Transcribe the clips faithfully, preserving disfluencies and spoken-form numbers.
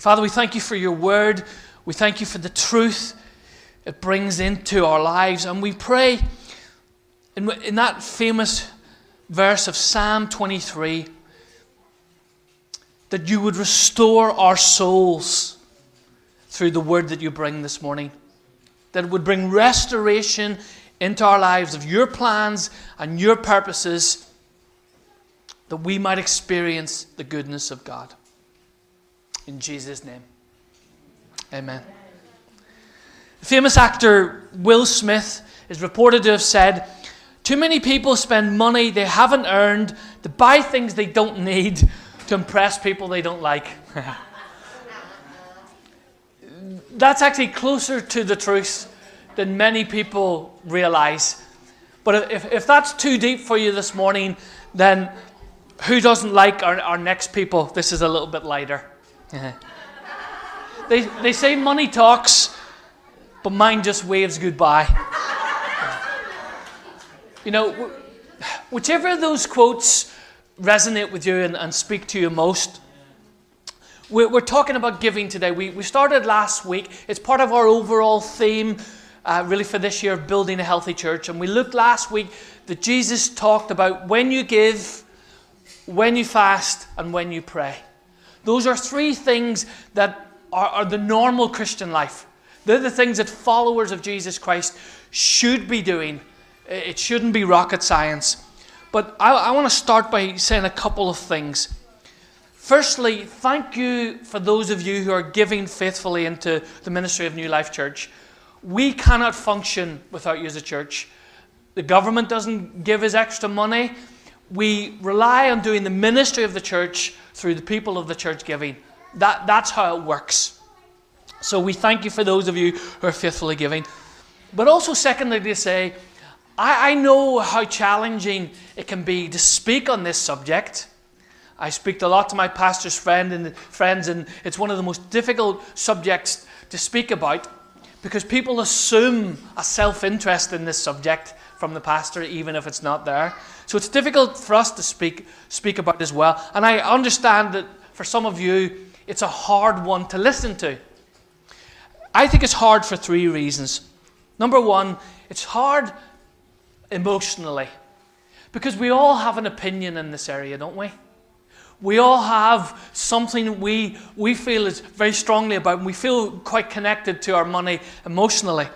Father, we thank you for your word. We thank you for the truth it brings into our lives. And we pray in, in that famous verse of Psalm twenty-three that you would restore our souls through the word that you bring this morning. That it would bring restoration into our lives of your plans and your purposes, that we might experience the goodness of God. In Jesus' name, amen. The famous actor Will Smith is reported to have said, "Too many people spend money they haven't earned to buy things they don't need to impress people they don't like." That's actually closer to the truth than many people realize. But if, if that's too deep for you this morning, then who doesn't like our, our next people? This is a little bit lighter. they, they say money talks, but mine just waves goodbye. You know, whichever of those quotes resonate with you and, and speak to you most, we're, we're talking about giving today. We, we started last week. It's part of our overall theme, uh, really for this year, of building a healthy church. And we looked last week that Jesus talked about when you give, when you fast, and when you pray. Those are three things that are, are the normal Christian life. They're the things that followers of Jesus Christ should be doing. It shouldn't be rocket science. But I, I want to start by saying a couple of things. Firstly, thank you for those of you who are giving faithfully into the ministry of New Life Church. We cannot function without you as a church. The government doesn't give us extra money. We rely on doing the ministry of the church through the people of the church giving. That, that's how it works. So we thank you for those of you who are faithfully giving. But also secondly to say, I, I know how challenging it can be to speak on this subject. I speak a lot to my pastor's friend and friends, and it's one of the most difficult subjects to speak about because people assume a self-interest in this subject from the pastor, even if it's not there. So it's difficult for us to speak speak about as well. And I understand that for some of you, it's a hard one to listen to. I think it's hard for three reasons. Number one, it's hard emotionally, because we all have an opinion in this area, don't we? We all have something we we feel is very strongly about, and we feel quite connected to our money emotionally.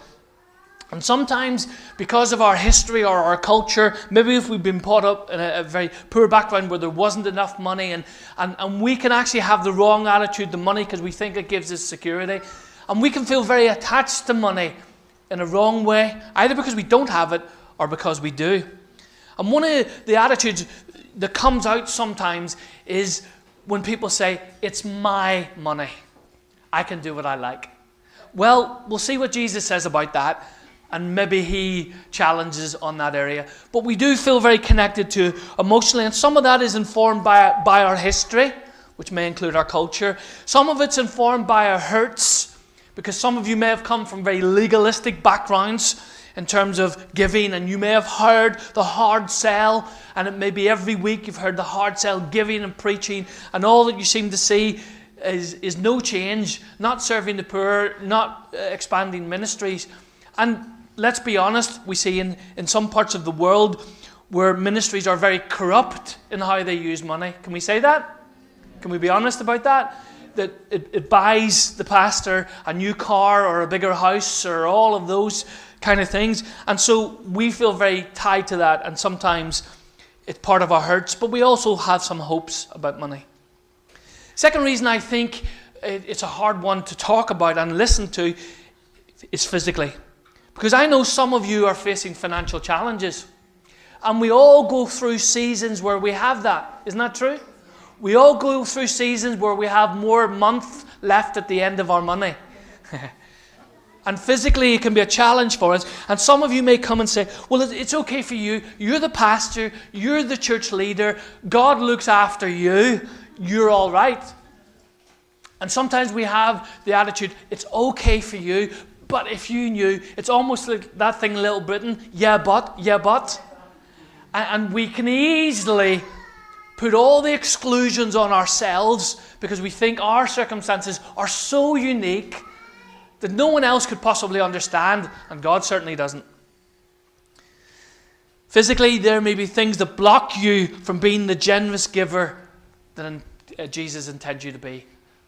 And sometimes, because of our history or our culture, maybe if we've been brought up in a, a very poor background where there wasn't enough money, and, and, and we can actually have the wrong attitude to money because we think it gives us security. And we can feel very attached to money in a wrong way, either because we don't have it or because we do. And one of the attitudes that comes out sometimes is when people say, "It's my money. I can do what I like." Well, we'll see what Jesus says about that, and maybe he challenges on that area. But we do feel very connected to emotionally, and some of that is informed by, by our history, which may include our culture. Some of it's informed by our hurts, because some of you may have come from very legalistic backgrounds in terms of giving, and you may have heard the hard sell, and it may be every week you've heard the hard sell, giving and preaching, and all that you seem to see is, is no change, not serving the poor, not uh, expanding ministries. And let's be honest, we see in, in some parts of the world where ministries are very corrupt in how they use money. Can we say that? Can we be honest about that? That it, it buys the pastor a new car or a bigger house or all of those kind of things. And so we feel very tied to that, and sometimes it's part of our hurts, but we also have some hopes about money. Second reason I think it's a hard one to talk about and listen to is physically. Because I know some of you are facing financial challenges, and we all go through seasons where we have that. Isn't that true? We all go through seasons where we have more months left at the end of our money. And physically it can be a challenge for us. And some of you may come and say, "Well, it's okay for you. You're the pastor. You're the church leader. God looks after you. You're all right." And sometimes we have the attitude, it's okay for you, but if you knew, it's almost like that thing, Little Britain, yeah, but, yeah, but. And we can easily put all the exclusions on ourselves because we think our circumstances are so unique that no one else could possibly understand, and God certainly doesn't. Physically, there may be things that block you from being the generous giver that Jesus intends you to be.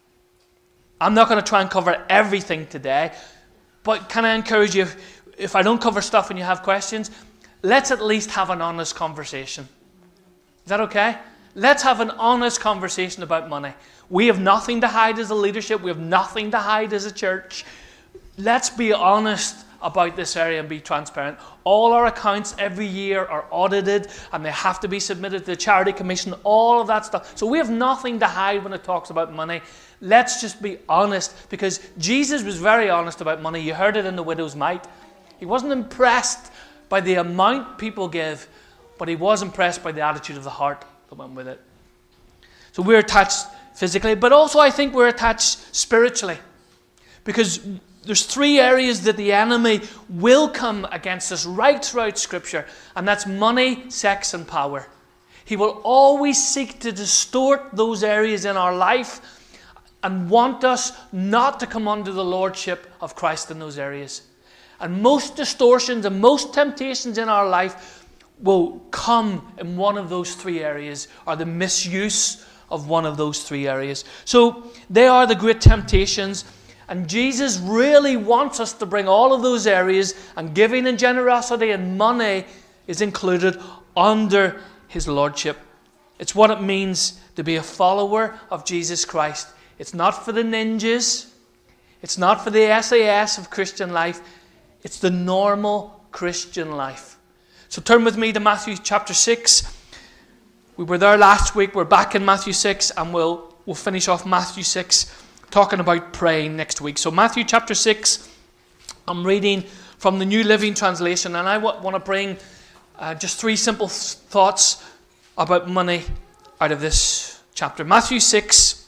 I'm not going to try and cover everything today, but can I encourage you, if, if I don't cover stuff and you have questions, let's at least have an honest conversation. Is that okay? Let's have an honest conversation about money. We have nothing to hide as a leadership. We have nothing to hide as a church. Let's be honest about this area and be transparent. All our accounts every year are audited and they have to be submitted to the Charity Commission, all of that stuff. So we have nothing to hide when it talks about money. Let's just be honest, because Jesus was very honest about money. You heard it in the widow's mite. He wasn't impressed by the amount people give, but he was impressed by the attitude of the heart that went with it. So we're attached physically, but also I think we're attached spiritually, because there's three areas that the enemy will come against us right throughout Scripture, and that's money, sex, and power. He will always seek to distort those areas in our life and want us not to come under the lordship of Christ in those areas. And most distortions and most temptations in our life will come in one of those three areas, or the misuse of one of those three areas. So they are the great temptations. And Jesus really wants us to bring all of those areas, and giving and generosity and money is included under his lordship. It's what it means to be a follower of Jesus Christ. It's not for the ninjas. It's not for the S A S of Christian life. It's the normal Christian life. So turn with me to Matthew chapter six. We were there last week. We're back in Matthew six, and we'll, we'll finish off Matthew six. Talking about praying next week. So Matthew chapter six, I'm reading from the New Living Translation, and I w- want to bring uh, just three simple th- thoughts about money out of this chapter. Matthew six,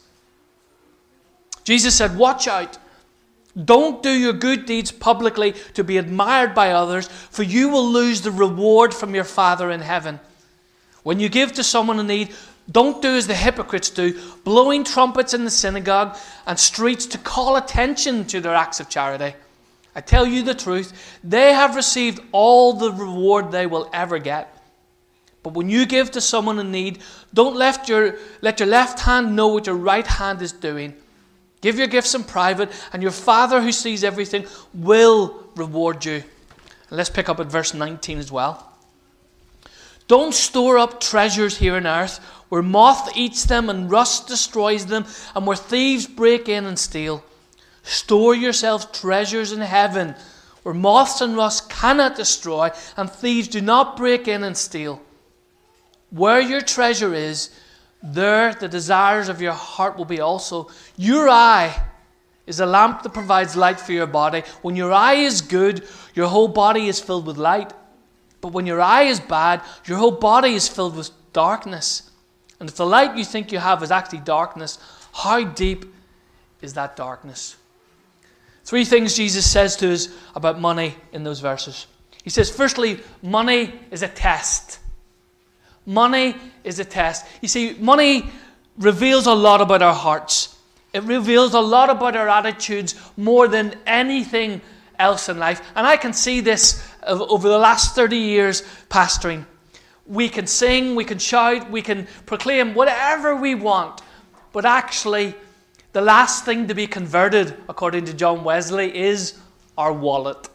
Jesus said, "Watch out. Don't do your good deeds publicly to be admired by others, for you will lose the reward from your Father in heaven. When you give to someone in need, don't do as the hypocrites do, blowing trumpets in the synagogue and streets to call attention to their acts of charity. I tell you the truth, they have received all the reward they will ever get. But when you give to someone in need, don't let your, let your left hand know what your right hand is doing. Give your gifts in private, and your Father who sees everything will reward you." And let's pick up at verse nineteen as well. "Don't store up treasures here on earth, where moth eats them and rust destroys them, and where thieves break in and steal. Store yourselves treasures in heaven, where moths and rust cannot destroy, and thieves do not break in and steal. Where your treasure is, there the desires of your heart will be also. Your eye is a lamp that provides light for your body. When your eye is good, your whole body is filled with light. But when your eye is bad, your whole body is filled with darkness. And if the light you think you have is actually darkness, how deep is that darkness?" Three things Jesus says to us about money in those verses. He says, firstly, money is a test. Money is a test. You see, money reveals a lot about our hearts. It reveals a lot about our attitudes more than anything else in life. And I can see this over the last thirty years pastoring. We can sing, we can shout, we can proclaim whatever we want. But actually, the last thing to be converted, according to John Wesley, is our wallet.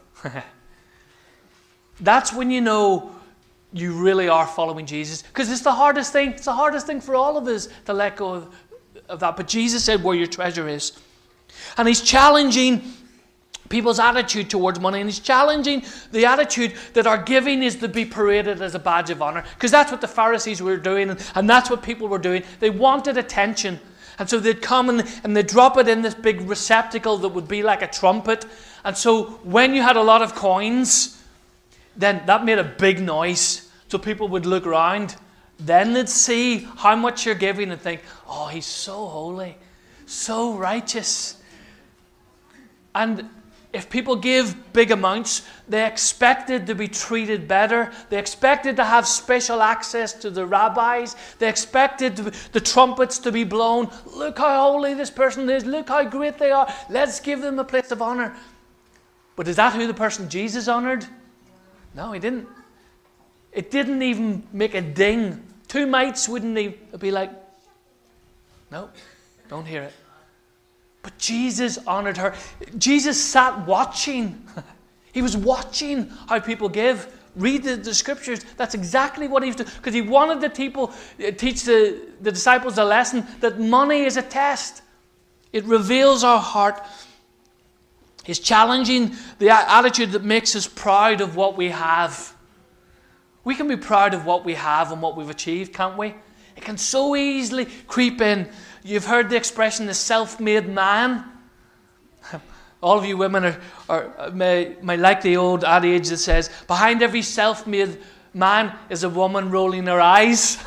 That's when you know you really are following Jesus. Because it's the hardest thing. It's the hardest thing for all of us to let go of, of that. But Jesus said where your treasure is. And he's challenging people's attitude towards money, and he's challenging the attitude that our giving is to be paraded as a badge of honor, because that's what the Pharisees were doing, and, and that's what people were doing. They wanted attention, and so they'd come and, and they'd drop it in this big receptacle that would be like a trumpet. And so when you had a lot of coins, then that made a big noise, so people would look around. Then they'd see how much you're giving and think, "Oh, he's so holy, so righteous." And if people give big amounts, they expected to be treated better. They expected to have special access to the rabbis. They expected to, the trumpets to be blown. Look how holy this person is. Look how great they are. Let's give them a place of honor. But is that who the person Jesus honored? No, he didn't. It didn't even make a ding. Two mites wouldn't even be like, no, don't hear it. But Jesus honored her. Jesus sat watching. He was watching how people give. Read the, the scriptures. That's exactly what he was doing. Because he wanted the people, teach the, the disciples a lesson that money is a test. It reveals our heart. He's challenging the attitude that makes us proud of what we have. We can be proud of what we have and what we've achieved, can't we? It can so easily creep in. You've heard the expression, the self-made man. All of you women are, are may, may like the old adage that says, behind every self-made man is a woman rolling her eyes.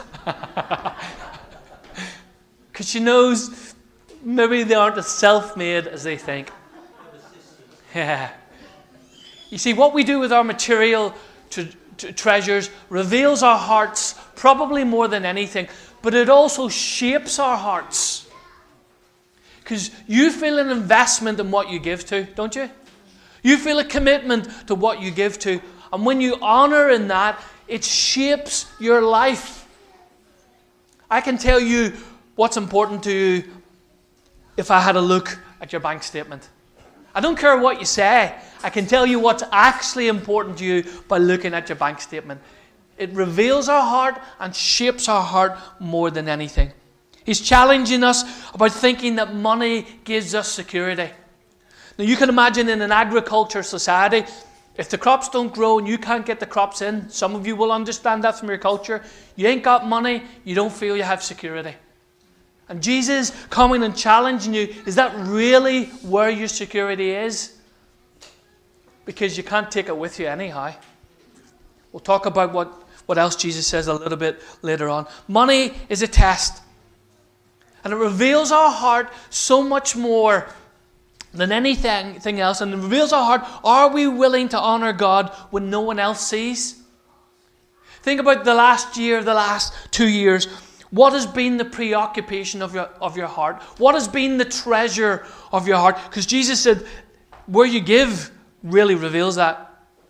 Because she knows maybe they aren't as self-made as they think. Yeah. You see, what we do with our material to, to treasures reveals our hearts probably more than anything. But it also shapes our hearts. Because you feel an investment in what you give to, don't you? You feel a commitment to what you give to. And when you honor in that, it shapes your life. I can tell you what's important to you if I had a look at your bank statement. I don't care what you say. I can tell you what's actually important to you by looking at your bank statement. It reveals our heart and shapes our heart more than anything. He's challenging us about thinking that money gives us security. Now you can imagine in an agriculture society, if the crops don't grow and you can't get the crops in, some of you will understand that from your culture, you ain't got money, you don't feel you have security. And Jesus coming and challenging you, is that really where your security is? Because you can't take it with you anyhow. We'll talk about what, what else Jesus says a little bit later on. Money is a test. And it reveals our heart so much more than anything else. And it reveals our heart, are we willing to honor God when no one else sees? Think about the last year, the last two years. What has been the preoccupation of your, of your heart? What has been the treasure of your heart? Because Jesus said, where you give really reveals that.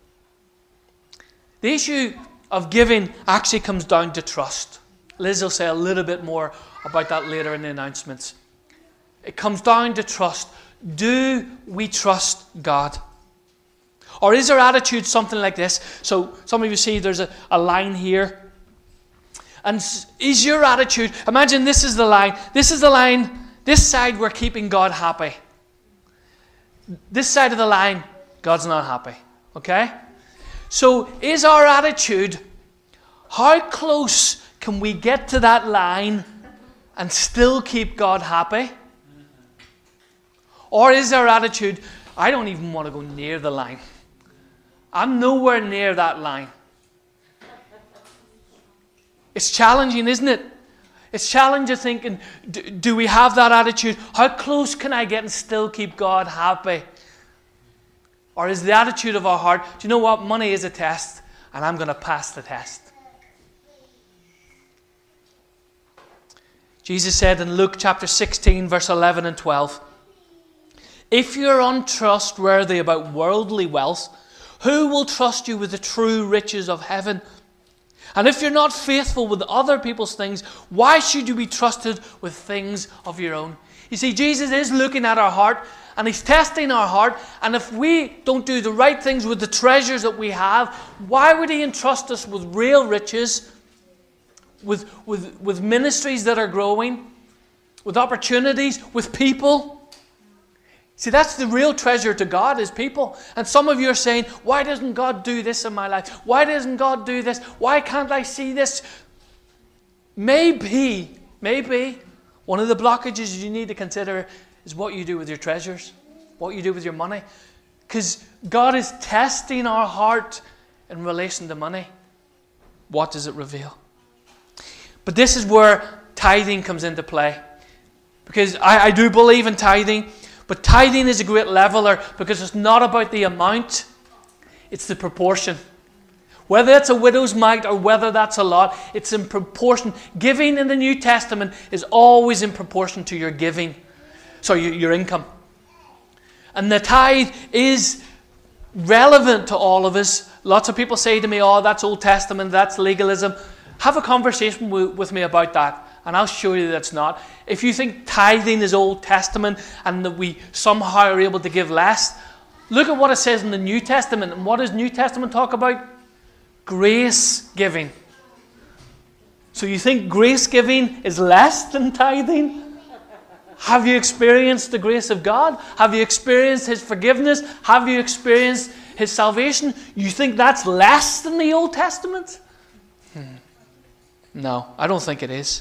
The issue of giving actually comes down to trust. Liz will say a little bit more about that later in the announcements. It comes down to trust. Do we trust God? Or is our attitude something like this? So some of you see there's a, a line here. And is your attitude, imagine this is the line. This is the line, this side we're keeping God happy. This side of the line, God's not happy. Okay? So is our attitude, how close can we get to that line and still keep God happy? Or is our attitude, I don't even want to go near the line. I'm nowhere near that line. It's challenging, isn't it? It's challenging thinking, do, do we have that attitude? How close can I get and still keep God happy? Or is the attitude of our heart, do you know what? Money is a test, and I'm going to pass the test. Jesus said in Luke chapter sixteen, verse eleven and twelve, if you're untrustworthy about worldly wealth, who will trust you with the true riches of heaven? And if you're not faithful with other people's things, why should you be trusted with things of your own? You see, Jesus is looking at our heart, and He's testing our heart. And if we don't do the right things with the treasures that we have, why would He entrust us with real riches, with, with, with ministries that are growing, with opportunities, with people? See, that's the real treasure to God, is people. And some of you are saying, why doesn't God do this in my life? Why doesn't God do this? Why can't I see this? Maybe, maybe, one of the blockages you need to consider is what you do with your treasures, what you do with your money. Because God is testing our heart in relation to money. What does it reveal? But this is where tithing comes into play. Because I, I do believe in tithing. But tithing is a great leveler because it's not about the amount, it's the proportion. Whether it's a widow's mite or whether that's a lot, it's in proportion. Giving in the New Testament is always in proportion to your giving. So your, your income. And the tithe is relevant to all of us. Lots of people say to me, oh, that's Old Testament, that's legalism. Have a conversation with, with me about that, and I'll show you that it's not. If you think tithing is Old Testament and that we somehow are able to give less, look at what it says in the New Testament. And what does New Testament talk about? Grace giving. So you think grace giving is less than tithing? Have you experienced the grace of God? Have you experienced His forgiveness? Have you experienced His salvation? You think that's less than the Old Testament? Hmm. No, I don't think it is.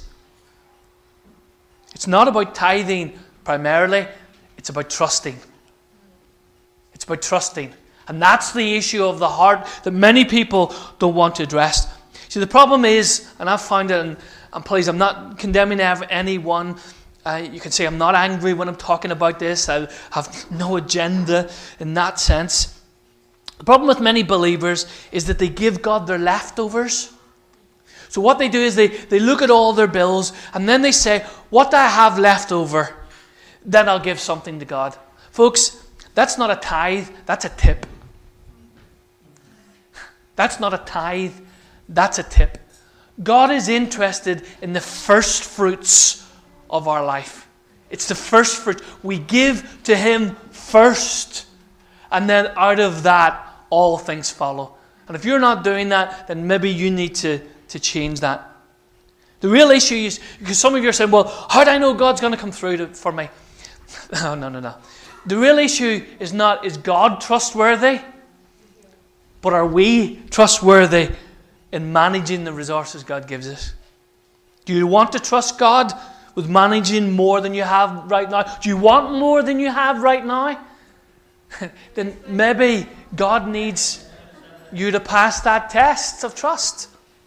It's not about tithing primarily. It's about trusting. It's about trusting. And that's the issue of the heart that many people don't want to address. See, the problem is, and I've found it, and, and please, I'm not condemning anyone. Uh, you can say I'm not angry when I'm talking about this. I have no agenda in that sense. The problem with many believers is that they give God their leftovers. So what they do is they, they look at all their bills and then they say, what do I have left over? Then I'll give something to God. Folks, that's not a tithe, that's a tip. That's not a tithe, that's a tip. God is interested in the first fruits of our life. It's the first fruit. We give to Him first, and then out of that, all things follow. And if you're not doing that, then maybe you need to, to change that. The real issue is, because some of you are saying, well, how do I know God's going to come through to, for me? No, no, no, no. The real issue is not, is God trustworthy? But are we trustworthy in managing the resources God gives us? Do you want to trust God with managing more than you have right now? Do you want more than you have right now? Then maybe God needs you to pass that test of trust.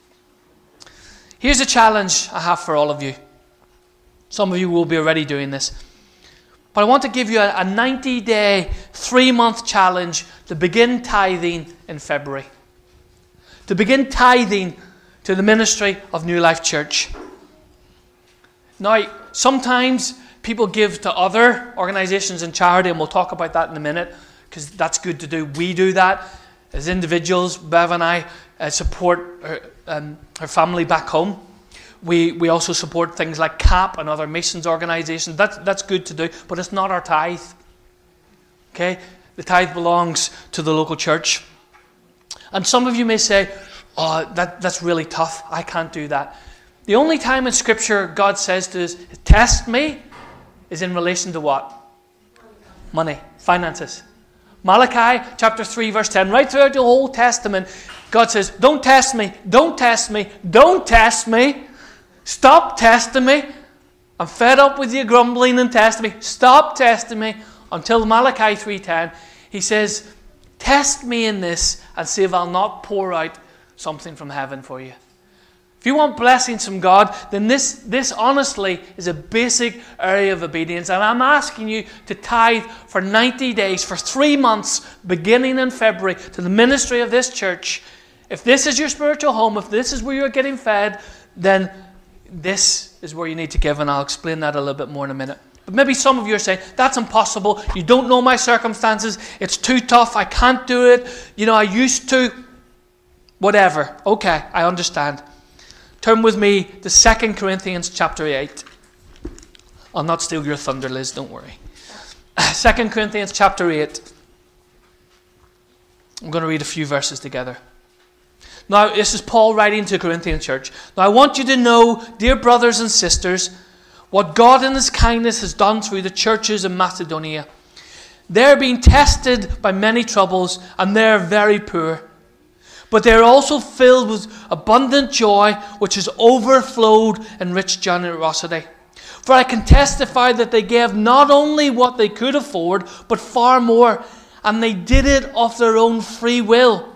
Here's a challenge I have for all of you. Some of you will be already doing this. But I want to give you a ninety-day, three-month challenge to begin tithing in February. To begin tithing to the ministry of New Life Church. Now, sometimes people give to other organisations and charity, and we'll talk about that in a minute, because that's good to do. We do that as individuals. Bev and I uh, support her, um, her family back home. We we also support things like C A P and other missions organisations. That's, that's good to do, but it's not our tithe. Okay? The tithe belongs to the local church. And some of you may say, oh, that, that's really tough. I can't do that. The only time in Scripture God says to us, test me, is in relation to what? Money, finances. Malachi chapter three verse ten, right throughout the Old Testament, God says, don't test me, don't test me, don't test me. Stop testing me. I'm fed up with you grumbling and testing me. Stop testing me. Until Malachi three ten, He says, test me in this and see if I'll not pour out something from heaven for you. If you want blessings from God, then this, this honestly is a basic area of obedience. And I'm asking you to tithe for ninety days, for three months, beginning in February, to the ministry of this church. If this is your spiritual home, if this is where you're getting fed, then this is where you need to give. And I'll explain that a little bit more in a minute. But maybe some of you are saying, that's impossible. You don't know my circumstances. It's too tough. I can't do it. You know, I used to. Whatever. Okay, I understand. Turn with me to Second Corinthians chapter eight. I'll not steal your thunder, Liz, don't worry. Second Corinthians chapter eight. I'm going to read a few verses together. Now, this is Paul writing to the Corinthian church. Now, I want you to know, dear brothers and sisters, what God in His kindness has done through the churches in Macedonia. They're being tested by many troubles, and they're very poor. But they are also filled with abundant joy, which has overflowed in rich generosity. For I can testify that they gave not only what they could afford, but far more, and they did it of their own free will.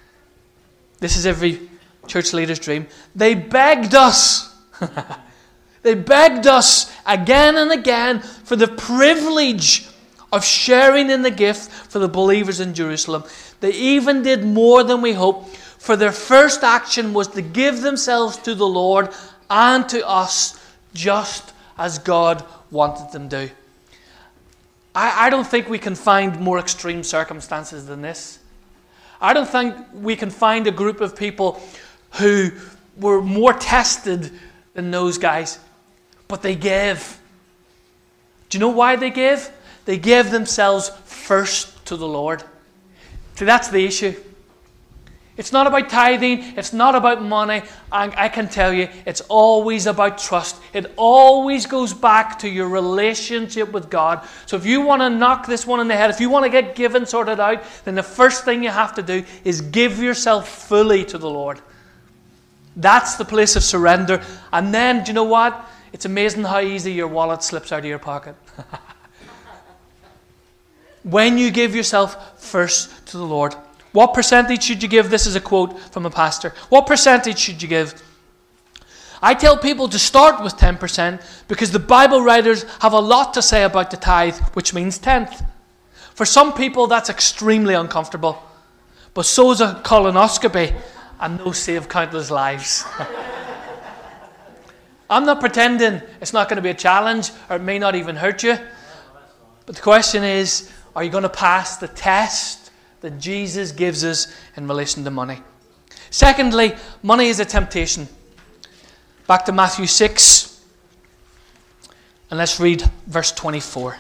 This is every church leader's dream. They begged us. They begged us again and again for the privilege of sharing in the gift for the believers in Jerusalem. They even did more than we hoped, for their first action was to give themselves to the Lord and to us, just as God wanted them to. I, I don't think we can find more extreme circumstances than this. I don't think we can find a group of people who were more tested than those guys. But they gave. Do you know why they gave? They gave themselves first to the Lord. See, that's the issue. It's not about tithing. It's not about money. And I can tell you, it's always about trust. It always goes back to your relationship with God. So if you want to knock this one in the head, if you want to get given sorted out, then the first thing you have to do is give yourself fully to the Lord. That's the place of surrender. And then, do you know what? It's amazing how easy your wallet slips out of your pocket. When you give yourself first to the Lord. What percentage should you give? This is a quote from a pastor. What percentage should you give? I tell people to start with ten percent because the Bible writers have a lot to say about the tithe, which means tenth. For some people, that's extremely uncomfortable. But so is a colonoscopy, and those save countless lives. I'm not pretending it's not going to be a challenge, or it may not even hurt you. But the question is, are you going to pass the test that Jesus gives us in relation to money? Secondly, money is a temptation. Back to Matthew six, and let's read verse twenty-four.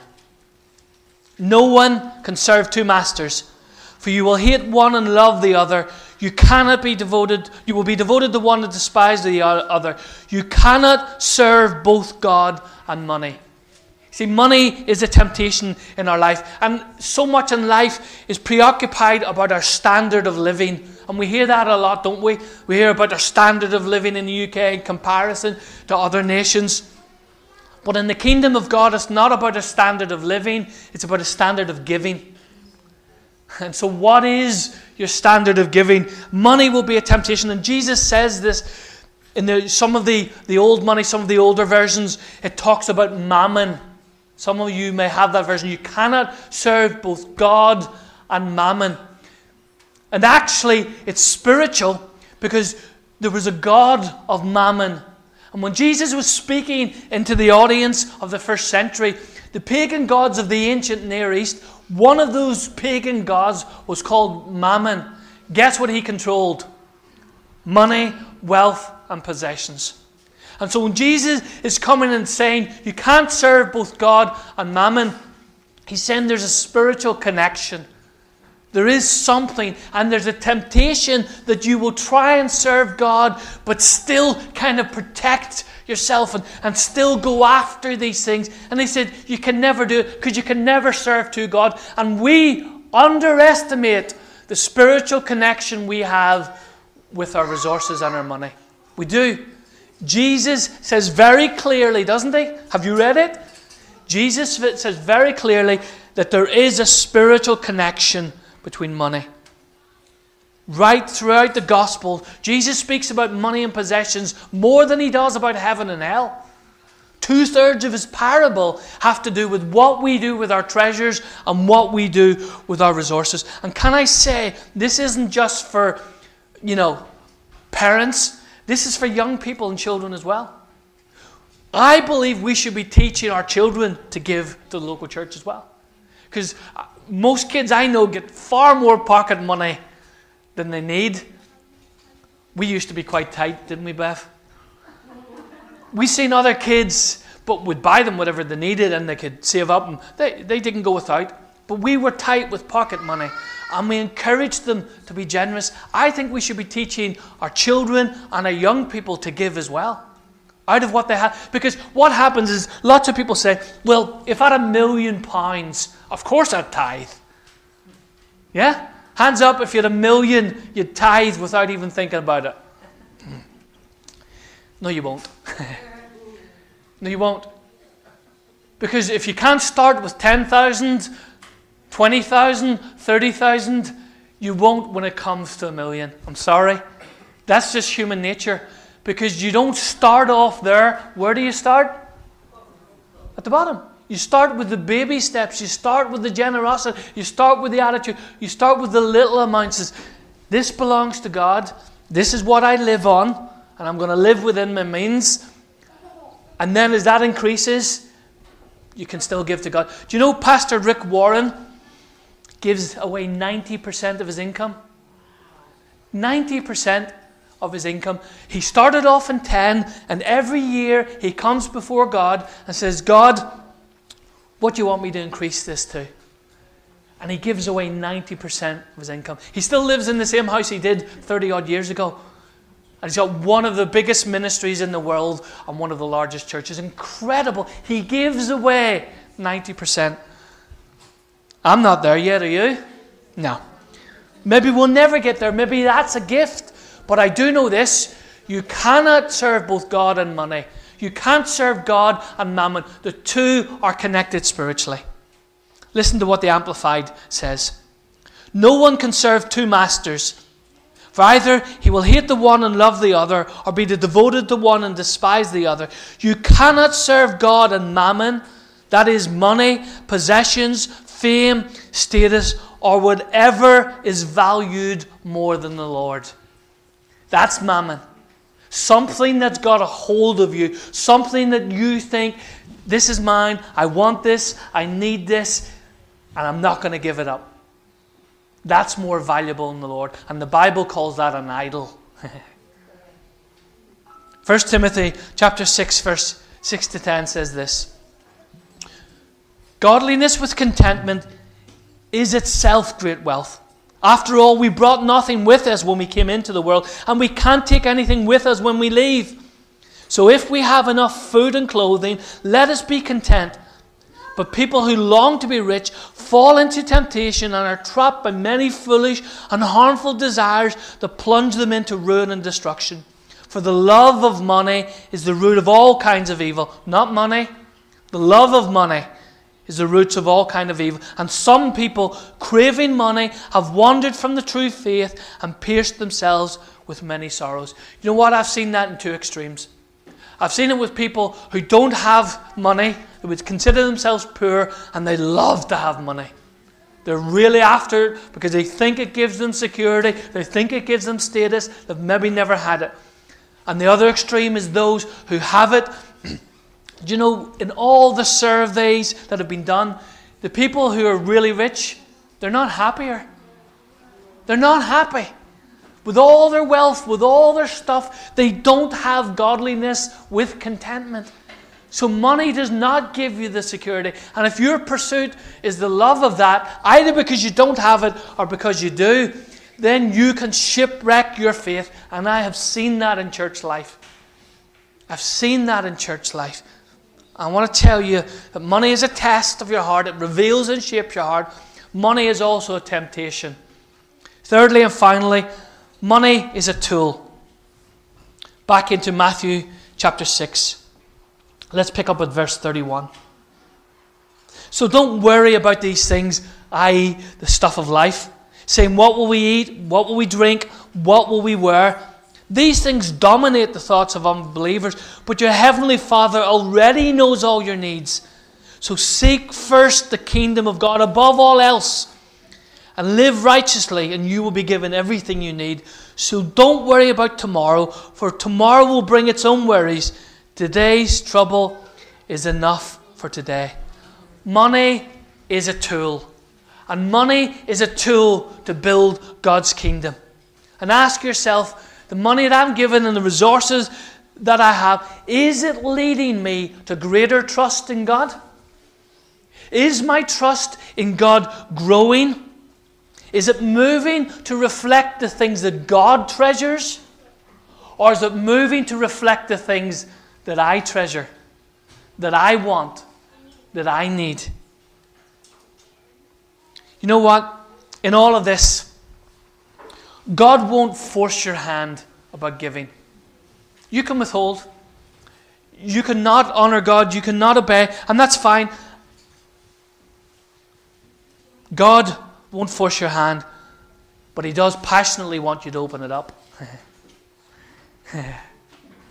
No one can serve two masters, for you will hate one and love the other. You cannot be devoted, you will be devoted to one and despise the other. You cannot serve both God and money. See, money is a temptation in our life. And so much in life is preoccupied about our standard of living. And we hear that a lot, don't we? We hear about our standard of living in the U K in comparison to other nations. But in the kingdom of God, it's not about a standard of living. It's about a standard of giving. And so what is your standard of giving? Money will be a temptation. And Jesus says this in the, some of the, the old money, some of the older versions. It talks about mammon. Some of you may have that version. You cannot serve both God and mammon. And actually, it's spiritual because there was a god of mammon. And when Jesus was speaking into the audience of the first century, the pagan gods of the ancient Near East, one of those pagan gods was called Mammon. Guess what he controlled? Money, wealth, and possessions. And so when Jesus is coming and saying, you can't serve both God and Mammon, he's saying there's a spiritual connection. There is something, and there's a temptation that you will try and serve God, but still kind of protect yourself and, and still go after these things. And they said, you can never do it because you can never serve to God. And we underestimate the spiritual connection we have with our resources and our money. We do. Jesus says very clearly, doesn't he? Have you read it? Jesus says very clearly that there is a spiritual connection between money. Right throughout the gospel, Jesus speaks about money and possessions more than he does about heaven and hell. Two-thirds of his parable have to do with what we do with our treasures and what we do with our resources. And can I say, this isn't just for, you know, parents. This is for young people and children as well. I believe we should be teaching our children to give to the local church as well. Because most kids I know get far more pocket money than they need. We used to be quite tight, didn't we, Beth? We seen other kids, but would buy them whatever they needed and they could save up. And they, they didn't go without. But we were tight with pocket money. And we encouraged them to be generous. I think we should be teaching our children and our young people to give as well. Out of what they have. Because what happens is, lots of people say, well, if I had a million pounds, of course I'd tithe. Yeah? Hands up if you had a million, you'd tithe without even thinking about it. No, you won't. No, you won't. Because if you can't start with ten thousand, twenty thousand, thirty thousand, you won't when it comes to a million. I'm sorry. That's just human nature. Because you don't start off there. Where do you start? At the bottom. You start with the baby steps. You start with the generosity. You start with the attitude. You start with the little amounts. This belongs to God. This is what I live on. And I'm going to live within my means. And then as that increases, you can still give to God. Do you know Pastor Rick Warren gives away ninety percent of his income? ninety percent of his income. He started off in ten, and every year he comes before God and says, God, what do you want me to increase this to? And he gives away ninety percent of his income. He still lives in the same house he did thirty odd years ago. And he's got one of the biggest ministries in the world and one of the largest churches. Incredible. He gives away ninety percent. I'm not there yet, are you? No. Maybe we'll never get there. Maybe that's a gift. But I do know this. You cannot serve both God and money. You can't serve God and mammon. The two are connected spiritually. Listen to what the Amplified says. No one can serve two masters. For either he will hate the one and love the other, or be devoted to one and despise the other. You cannot serve God and mammon, that is money, possessions, fame, status, or whatever is valued more than the Lord. That's mammon. Something that's got a hold of you. Something that you think, this is mine, I want this, I need this, and I'm not going to give it up. That's more valuable than the Lord. And the Bible calls that an idol. First Timothy chapter six, verse six to ten says this. Godliness with contentment is itself great wealth. After all, we brought nothing with us when we came into the world, and we can't take anything with us when we leave. So if we have enough food and clothing, let us be content. But people who long to be rich fall into temptation and are trapped by many foolish and harmful desires that plunge them into ruin and destruction. For the love of money is the root of all kinds of evil. Not money. The love of money is the roots of all kinds of evil. And some people, craving money, have wandered from the true faith and pierced themselves with many sorrows. You know what? I've seen that in two extremes. I've seen it with people who don't have money, who would consider themselves poor, and they love to have money. They're really after it because they think it gives them security, they think it gives them status, they've maybe never had it. And the other extreme is those who have it. Do you know, in all the surveys that have been done, the people who are really rich, they're not happier. They're not happy. With all their wealth, with all their stuff, they don't have godliness with contentment. So money does not give you the security. And if your pursuit is the love of that, either because you don't have it or because you do, then you can shipwreck your faith. And I have seen that in church life. I've seen that in church life. I want to tell you that money is a test of your heart. It reveals and shapes your heart. Money is also a temptation. Thirdly and finally, money is a tool. Back into Matthew chapter six. Let's pick up at verse thirty-one. So don't worry about these things, that is the stuff of life, saying what will we eat, what will we drink, what will we wear. These things dominate the thoughts of unbelievers, but your heavenly Father already knows all your needs. So seek first the kingdom of God above all else, and live righteously, and you will be given everything you need. So don't worry about tomorrow, for tomorrow will bring its own worries. Today's trouble is enough for today. Money is a tool. And money is a tool to build God's kingdom. And ask yourself, the money that I'm given and the resources that I have, is it leading me to greater trust in God? Is my trust in God growing? Is it moving to reflect the things that God treasures? Or is it moving to reflect the things that I treasure, that I want, that I need? You know what? In all of this, God won't force your hand about giving. You can withhold. You cannot honor God. You cannot obey. And that's fine. God won't force your hand, but He does passionately want you to open it up.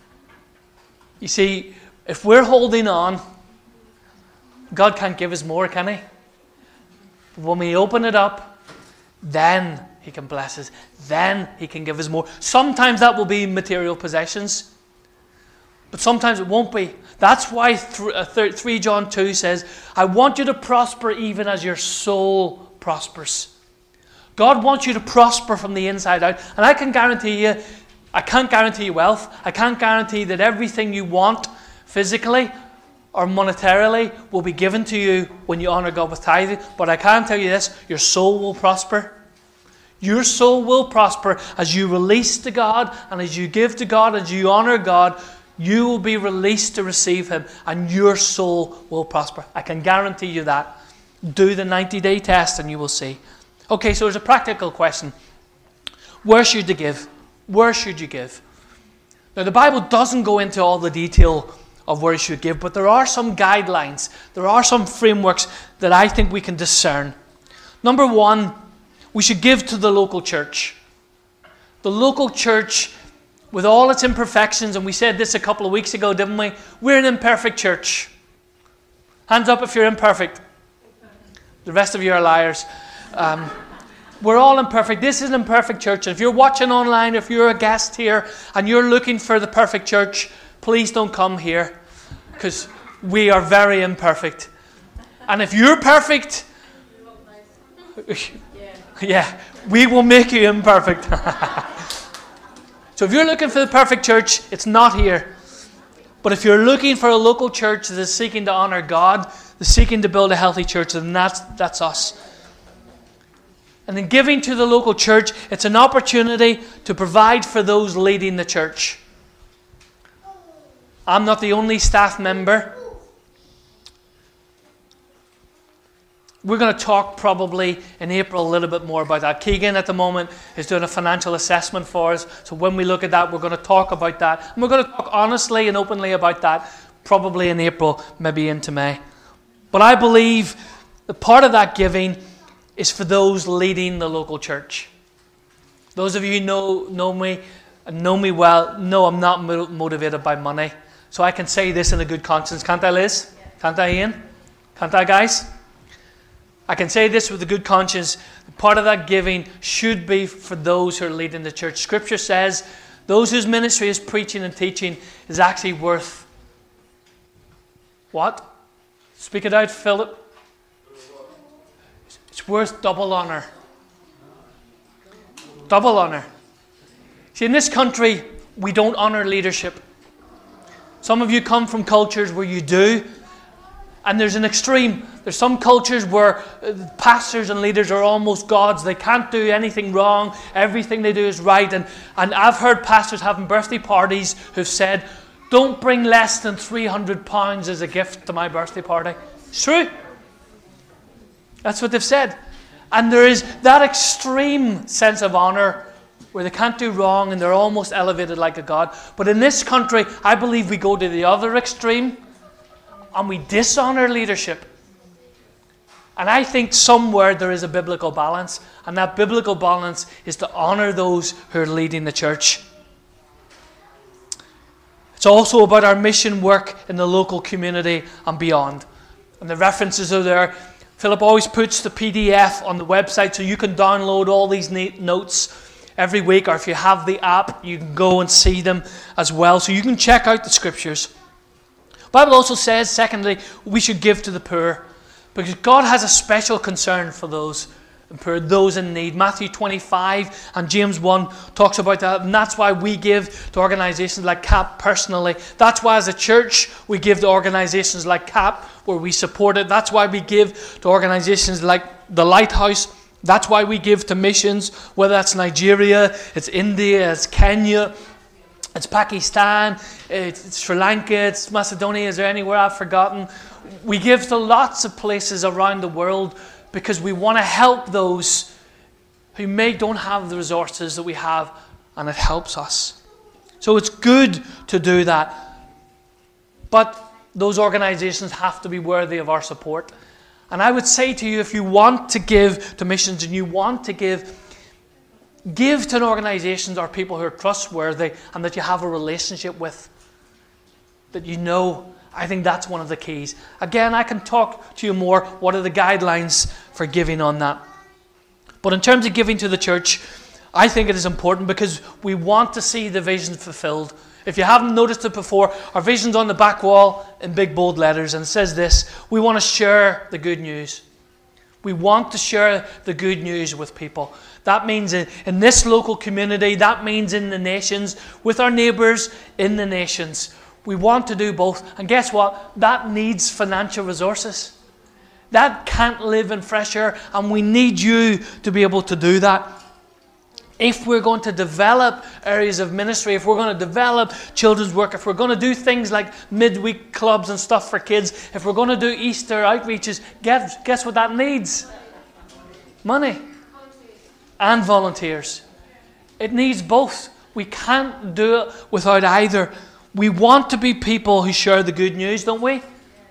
You see, if we're holding on, God can't give us more, can He? But when we open it up, then He can bless us. Then He can give us more. Sometimes that will be material possessions, but sometimes it won't be. That's why three John two says, I want you to prosper even as your soul prospers. God wants you to prosper from the inside out. And I can guarantee you, I can't guarantee you wealth. I can't guarantee that everything you want physically or monetarily will be given to you when you honor God with tithing. But I can tell you this, your soul will prosper. Your soul will prosper as you release to God and as you give to God, as you honor God. You will be released to receive Him and your soul will prosper. I can guarantee you that. Do the ninety-day test and you will see. Okay, so there's a practical question. Where should you give? Where should you give? Now, the Bible doesn't go into all the detail of where you should give, but there are some guidelines. There are some frameworks that I think we can discern. Number one, we should give to the local church. The local church, with all its imperfections, and we said this a couple of weeks ago, didn't we? We're an imperfect church. Hands up if you're imperfect. The rest of you are liars. Um, we're all imperfect. This is an imperfect church. And if you're watching online, if you're a guest here, and you're looking for the perfect church, please don't come here, because we are very imperfect. And if you're perfect, yeah, we will make you imperfect. So if you're looking for the perfect church, it's not here. But if you're looking for a local church that is seeking to honor God, that's seeking to build a healthy church, then that's, that's us. And in giving to the local church, it's an opportunity to provide for those leading the church. I'm not the only staff member. We're going to talk probably in April a little bit more about that. Keegan at the moment is doing a financial assessment for us. So when we look at that, we're going to talk about that. And we're going to talk honestly and openly about that probably in April, maybe into May. But I believe that part of that giving is for those leading the local church. Those of you who know, know me and know me well, know I'm not mo- motivated by money. So I can say this in a good conscience. Can't I, Liz? Can't I, Ian? Can't I, guys? I can say this with a good conscience. Part of that giving should be for those who are leading the church. Scripture says those whose ministry is preaching and teaching is actually worth what? Speak it out, Philip. It's worth double honor. Double honor. See, in this country, we don't honor leadership. Some of you come from cultures where you do. And there's an extreme. There's some cultures where pastors and leaders are almost gods. They can't do anything wrong. Everything they do is right. And, and I've heard pastors having birthday parties who've said, don't bring less than three hundred pounds as a gift to my birthday party. It's true. That's what they've said. And there is that extreme sense of honor where they can't do wrong and they're almost elevated like a god. But in this country, I believe we go to the other extreme. And we dishonor leadership. And I think somewhere there is a biblical balance. And that biblical balance is to honor those who are leading the church. It's also about our mission work in the local community and beyond. And the references are there. Philip always puts the P D F on the website so you can download all these neat notes every week. Or if you have the app, you can go and see them as well. So you can check out the scriptures. The Bible also says, secondly, we should give to the poor, because God has a special concern for those poor, those in need. Matthew twenty-five and James one talks about that, and that's why we give to organizations like C A P personally. That's why as a church we give to organizations like C A P, where we support it. That's why we give to organizations like the Lighthouse. That's why we give to missions, whether that's Nigeria, it's India, it's Kenya, it's Pakistan, it's Sri Lanka, it's Macedonia. Is there anywhere I've forgotten? We give to lots of places around the world because we want to help those who may don't have the resources that we have, and it helps us. So it's good to do that. But those organizations have to be worthy of our support. And I would say to you, if you want to give to missions and you want to give, give to organizations or people who are trustworthy and that you have a relationship with. that you know. I think that's one of the keys. Again, I can talk to you more. What are the guidelines for giving on that? But in terms of giving to the church, I think it is important because we want to see the vision fulfilled. If you haven't noticed it before, our vision's on the back wall in big bold letters, and it says this: we want to share the good news. We want to share the good news with people. That means in, in this local community, that means in the nations, with our neighbours in the nations. We want to do both. And guess what? That needs financial resources. That can't live in fresh air, and we need you to be able to do that. If we're going to develop areas of ministry, if we're going to develop children's work, if we're going to do things like midweek clubs and stuff for kids, if we're going to do Easter outreaches, guess, guess what that needs? Money. And volunteers. It needs both. We can't do it without either. We want to be people who share the good news, don't we?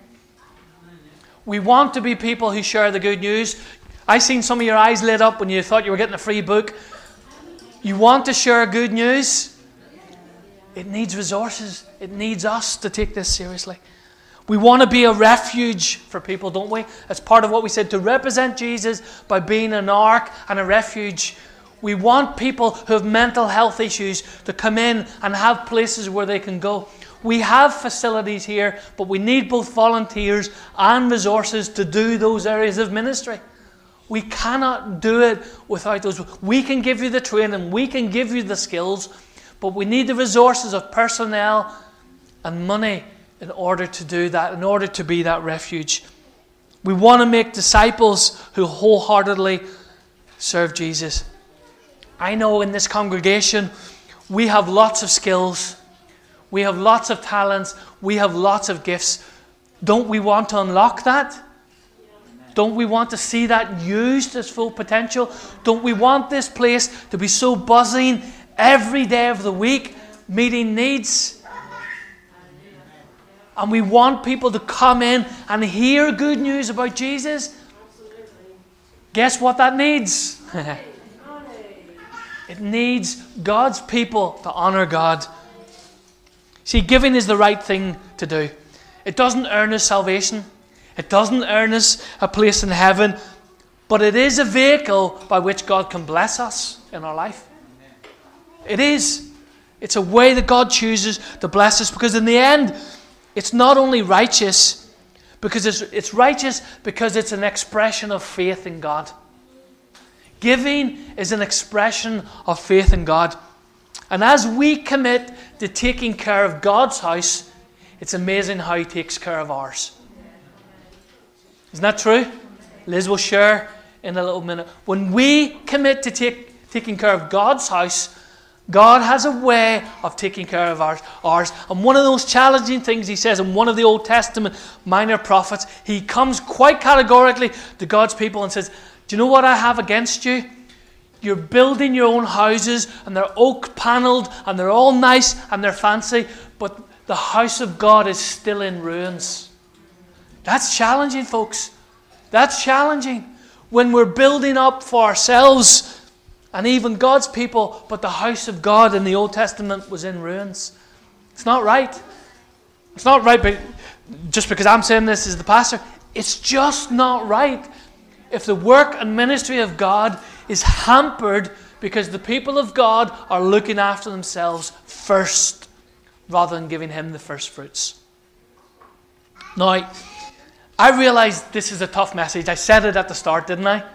We want to be people who share the good news. I seen some of your eyes lit up when you thought you were getting a free book. You want to share good news? It needs resources. It needs us to take this seriously. We want to be a refuge for people, don't we? It's part of what we said, to represent Jesus by being an ark and a refuge. We want people who have mental health issues to come in and have places where they can go. We have facilities here, but we need both volunteers and resources to do those areas of ministry. We cannot do it without those. We can give you the training, we can give you the skills, but we need the resources of personnel and money in order to do that, in order to be that refuge. We want to make disciples who wholeheartedly serve Jesus. I know in this congregation we have lots of skills, we have lots of talents, we have lots of gifts. Don't we want to unlock that? Don't we want to see that used as full potential? Don't we want this place to be so buzzing every day of the week, meeting needs? And we want people to come in and hear good news about Jesus. Guess what that needs? It needs God's people to honor God. See, giving is the right thing to do. It doesn't earn us salvation. It doesn't earn us a place in heaven. But it is a vehicle by which God can bless us in our life. It is. It's a way that God chooses to bless us, because in the end, it's not only righteous, because it's, it's righteous because it's an expression of faith in God. Giving is an expression of faith in God. And as we commit to taking care of God's house, it's amazing how He takes care of ours. Isn't that true? Liz will share in a little minute. When we commit to take, taking care of God's house, God has a way of taking care of ours, ours. And one of those challenging things He says in one of the Old Testament minor prophets, He comes quite categorically to God's people and says, do you know what I have against you? You're building your own houses, and they're oak panelled, and they're all nice, and they're fancy, but the house of God is still in ruins. That's challenging, folks. That's challenging. When we're building up for ourselves, and even God's people, but the house of God in the Old Testament was in ruins. It's not right. It's not right but just because I'm saying this as the pastor. It's just not right if the work and ministry of God is hampered because the people of God are looking after themselves first rather than giving Him the first fruits. Now, I realize this is a tough message. I said it at the start, didn't I?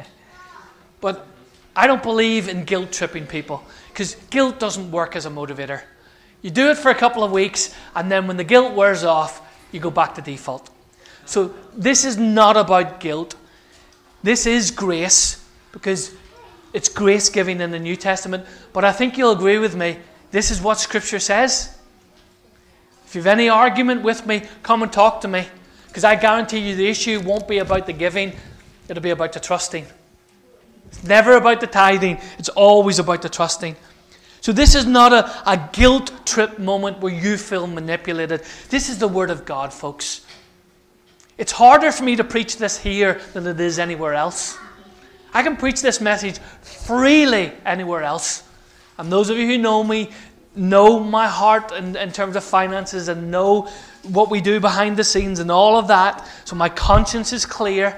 But I don't believe in guilt-tripping people, because guilt doesn't work as a motivator. You do it for a couple of weeks, and then when the guilt wears off, you go back to default. So this is not about guilt. This is grace, because it's grace giving in the New Testament. But I think you'll agree with me, this is what Scripture says. If you have any argument with me, come and talk to me, because I guarantee you the issue won't be about the giving, it'll be about the trusting. It's never about the tithing, it's always about the trusting. So this is not a, a guilt trip moment where you feel manipulated. This is the Word of God, folks. It's harder for me to preach this here than it is anywhere else. I can preach this message freely anywhere else. And those of you who know me, know my heart in, in terms of finances and know what we do behind the scenes and all of that. So my conscience is clear.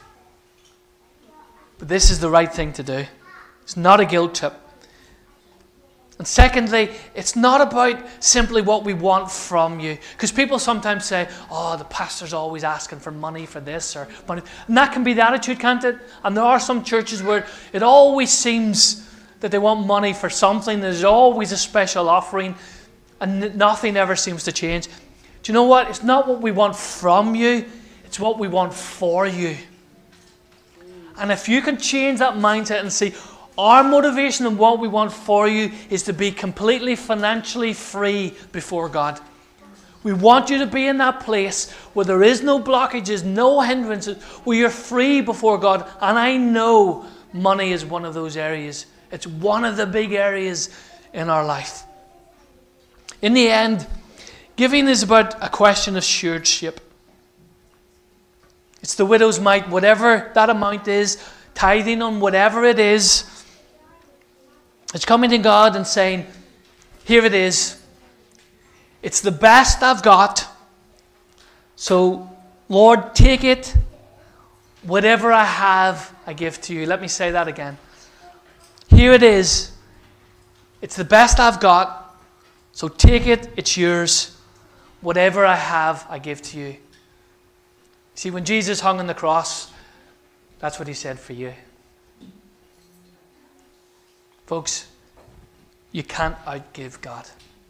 But this is the right thing to do. It's not a guilt trip. And secondly, it's not about simply what we want from you. Because people sometimes say, oh, the pastor's always asking for money for this or money. And that can be the attitude, can't it? And there are some churches where it always seems that they want money for something. There's always a special offering and nothing ever seems to change. Do you know what? It's not what we want from you. It's what we want for you. And if you can change that mindset and see, our motivation and what we want for you is to be completely financially free before God. We want you to be in that place where there is no blockages, no hindrances, where you're free before God. And I know money is one of those areas. It's one of the big areas in our life. In the end, giving is about a question of stewardship. It's the widow's mite, whatever that amount is, tithing on whatever it is. It's coming to God and saying, here it is. It's the best I've got. So, Lord, take it. Whatever I have, I give to you. Let me say that again. Here it is. It's the best I've got. So take it. It's yours. Whatever I have, I give to you. See, when Jesus hung on the cross, that's what he said for you. Folks, you can't outgive God.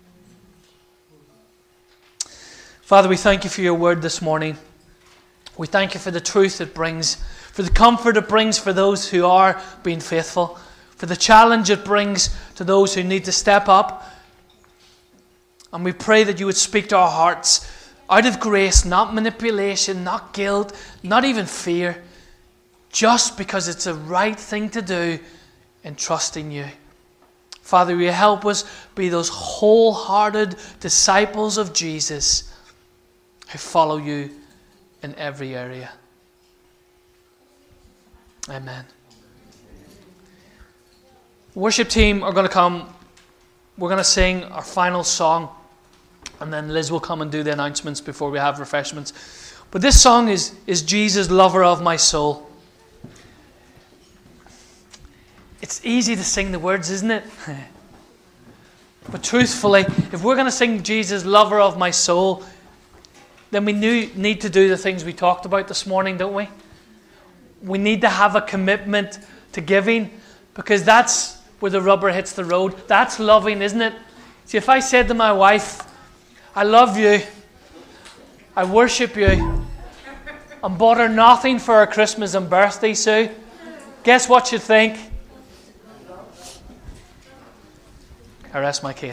Father, we thank you for your word this morning. We thank you for the truth it brings, for the comfort it brings for those who are being faithful, for the challenge it brings to those who need to step up. And we pray that you would speak to our hearts out of grace, not manipulation, not guilt, not even fear, just because it's the right thing to do in trusting you. Father, will you help us be those wholehearted disciples of Jesus who follow you in every area. Amen. Worship team are going to come. We're going to sing our final song, and then Liz will come and do the announcements before we have refreshments. But this song is, is Jesus, lover of my soul. It's easy to sing the words, isn't it? But truthfully, if we're going to sing Jesus, lover of my soul, then we need to do the things we talked about this morning, don't we? We need to have a commitment to giving, because that's where the rubber hits the road. That's loving, isn't it? See, if I said to my wife, I love you, I worship you, and bought her nothing for her Christmas and birthday, Sue, guess what she'd think? I rest my case.